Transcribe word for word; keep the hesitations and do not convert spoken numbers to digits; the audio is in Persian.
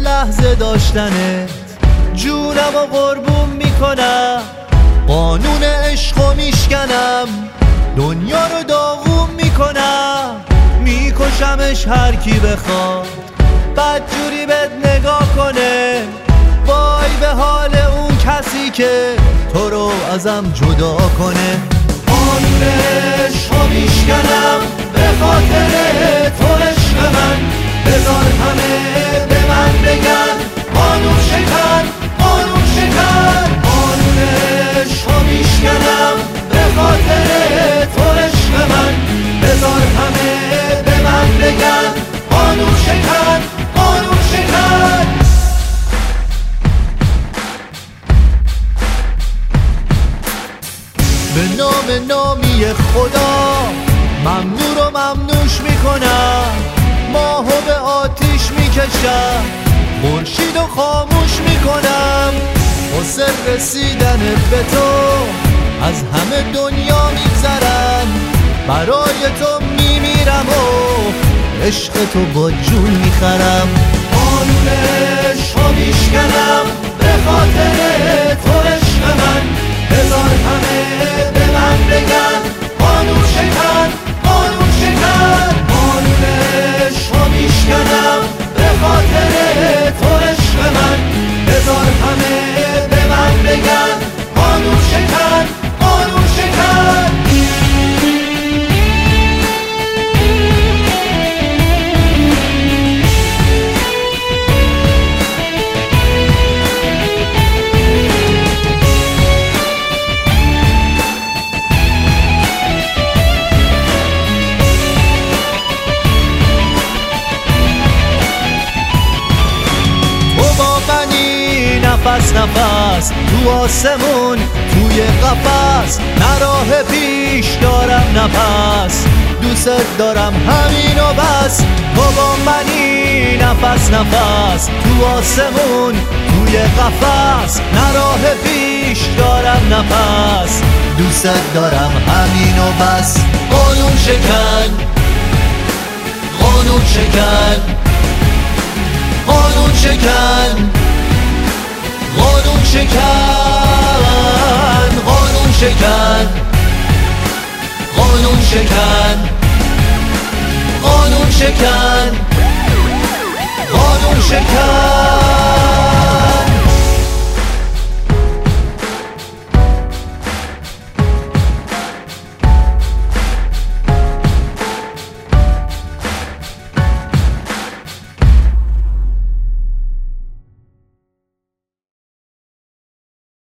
لحظه داشتنت جونم و قربون میکنم، قانون عشقو میشکنم، دنیا رو داغون میکنم، میکشمش هر کی بخواد بدجوری بهت نگاه کنه. وای به حال اون کسی که تو رو ازم جدا کنه. قانون عشقو میشکنم به خاطر تو عشق من، بذار همه به من بگن قانون شکن، قانون شکن. قانون عشقو میشکنم به خاطر تو عشق من، بذار همه به من بگن قانون شکن، قانون شکن. به نام نامی خدا ممنوع رو ممنوش میکنم، ماهو به آتیش میکشم، خورشید و خاموش میکنم. واسه رسیدن به تو از همه دنیا میگذرم، برای تو میمیرم و عشق تو با جون میخرم. قانون عشقو میشکنم به خاطر تو عشق من، بذار همه به من بگن قانون شکن، قانون شکن. قانون عشقو میشکنم به خاطر تو عشق من، بذار همه به من بگن قانون شکن، قانون شکن. نفس نفس تو آسمون توی قفس، نه راه پیش دارم نفس، دوست دارم همین و بس. تو با منی نفس نفس تو آسمون توی قفس، نه راه پیش دارم نفس، دوست دارم همین و بس. قانون شکن، قانون شکن، قانون شکن، قانون شکن، قانون شکن، قانون شکن، قانون شکن.